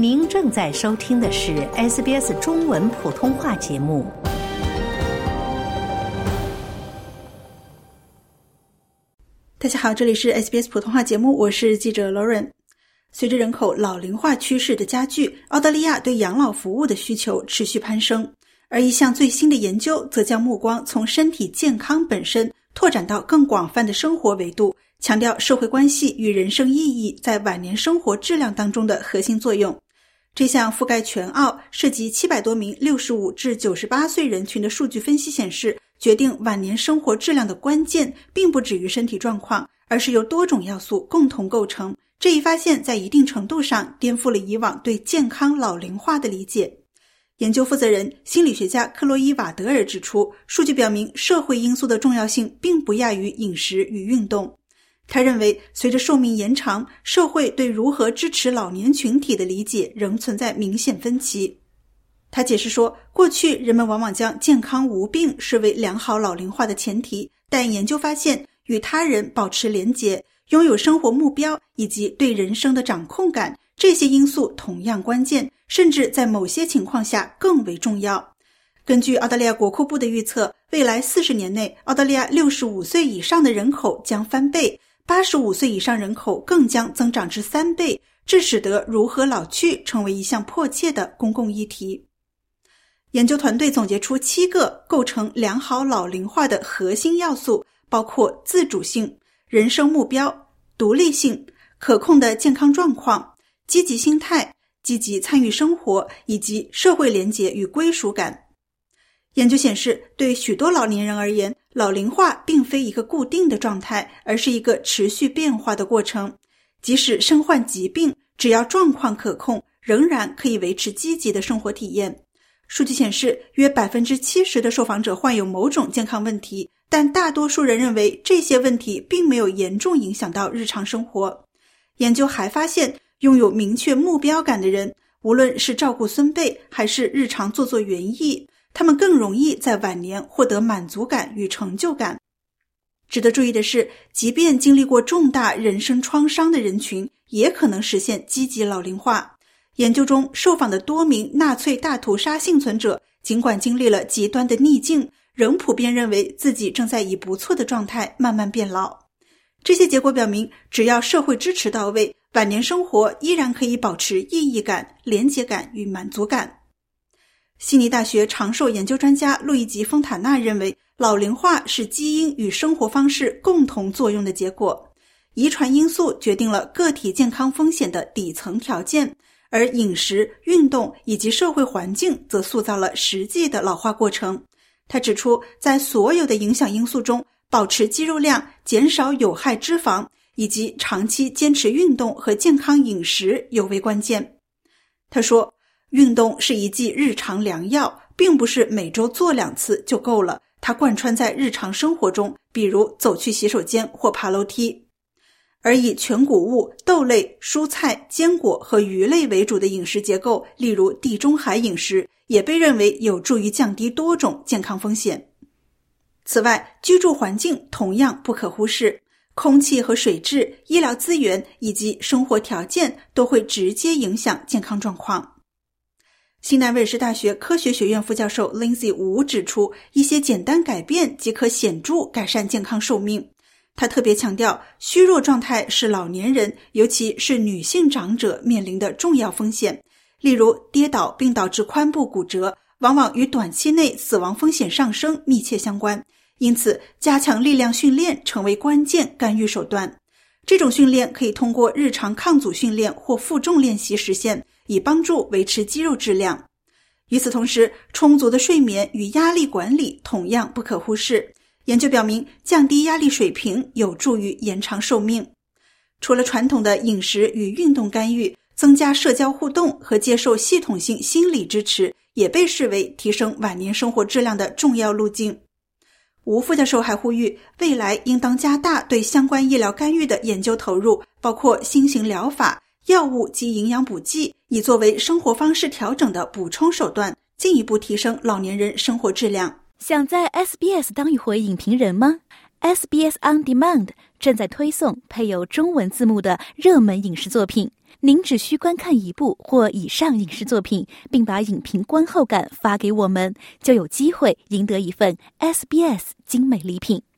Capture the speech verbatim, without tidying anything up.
您正在收听的是 S B S 中文普通话节目。 大家好，这里是 S B S 普通话节目，我是记者 Lauren。 随着人口老龄化趋势的加剧，澳大利亚对养老服务的需求持续攀升，而一项最新的研究则将目光从身体健康本身拓展到更广泛的生活维度，强调社会关系与人生意义在晚年生活质量当中的核心作用。这项覆盖全澳、涉及七百多名六十五至九十八岁人群的数据分析显示，决定晚年生活质量的关键并不止于身体状况，而是由多种要素共同构成。这一发现在一定程度上颠覆了以往对健康老龄化的理解。研究负责人心理学家克洛伊·瓦德尔指出，数据表明社会因素的重要性并不亚于饮食与运动。他认为，随着寿命延长，社会对如何支持老年群体的理解仍存在明显分歧。他解释说，过去人们往往将健康无病视为良好老龄化的前提，但研究发现，与他人保持连结、拥有生活目标以及对人生的掌控感，这些因素同样关键，甚至在某些情况下更为重要。根据澳大利亚国库部的预测，未来四十年内，澳大利亚六十五岁以上的人口将翻倍，八十五岁以上人口更将增长至三倍，这使得如何老去成为一项迫切的公共议题。研究团队总结出七个构成良好老龄化的核心要素，包括自主性、人生目标、独立性、可控的健康状况、积极心态、积极参与生活以及社会连结与归属感。研究显示，对许多老年人而言，老龄化并非一个固定的状态，而是一个持续变化的过程。即使身患疾病，只要状况可控，仍然可以维持积极的生活体验。数据显示，约 百分之七十 的受访者患有某种健康问题，但大多数人认为这些问题并没有严重影响到日常生活。研究还发现，拥有明确目标感的人，无论是照顾孙辈还是日常做做园艺，他们更容易在晚年获得满足感与成就感。值得注意的是，即便经历过重大人生创伤的人群，也可能实现积极老龄化。研究中受访的多名纳粹大屠杀幸存者，尽管经历了极端的逆境，仍普遍认为自己正在以不错的状态慢慢变老。这些结果表明，只要社会支持到位，晚年生活依然可以保持意义感、连结感与满足感。悉尼大学长寿研究专家路易吉·丰塔纳认为，老龄化是基因与生活方式共同作用的结果。遗传因素决定了个体健康风险的底层条件，而饮食、运动以及社会环境则塑造了实际的老化过程。他指出，在所有的影响因素中，保持肌肉量、减少有害脂肪以及长期坚持运动和健康饮食尤为关键。他说，运动是一剂日常良药，并不是每周做两次就够了，它贯穿在日常生活中，比如走去洗手间或爬楼梯。而以全谷物、豆类、蔬菜、坚果和鱼类为主的饮食结构，例如地中海饮食，也被认为有助于降低多种健康风险。此外，居住环境同样不可忽视，空气和水质、医疗资源以及生活条件都会直接影响健康状况。新南威尔士大学科学学院副教授 Lindsay Wu 指出，一些简单改变即可显著改善健康寿命。他特别强调，虚弱状态是老年人，尤其是女性长者面临的重要风险。例如，跌倒并导致髋部骨折，往往与短期内死亡风险上升密切相关。因此，加强力量训练成为关键干预手段。这种训练可以通过日常抗阻训练或负重练习实现，以帮助维持肌肉质量。与此同时，充足的睡眠与压力管理同样不可忽视。研究表明，降低压力水平有助于延长寿命。除了传统的饮食与运动干预，增加社交互动和接受系统性心理支持也被视为提升晚年生活质量的重要路径。吴副教授还呼吁，未来应当加大对相关医疗干预的研究投入，包括新型疗法、药物及营养补剂，以作为生活方式调整的补充手段，进一步提升老年人生活质量。 想在 S B S 当一回影评人吗？ S B S On Demand 正在推送配有中文字幕的热门影视作品， 您只需观看一部或以上影视作品，并把影评观后感发给我们，就有机会赢得一份 S B S 精美礼品。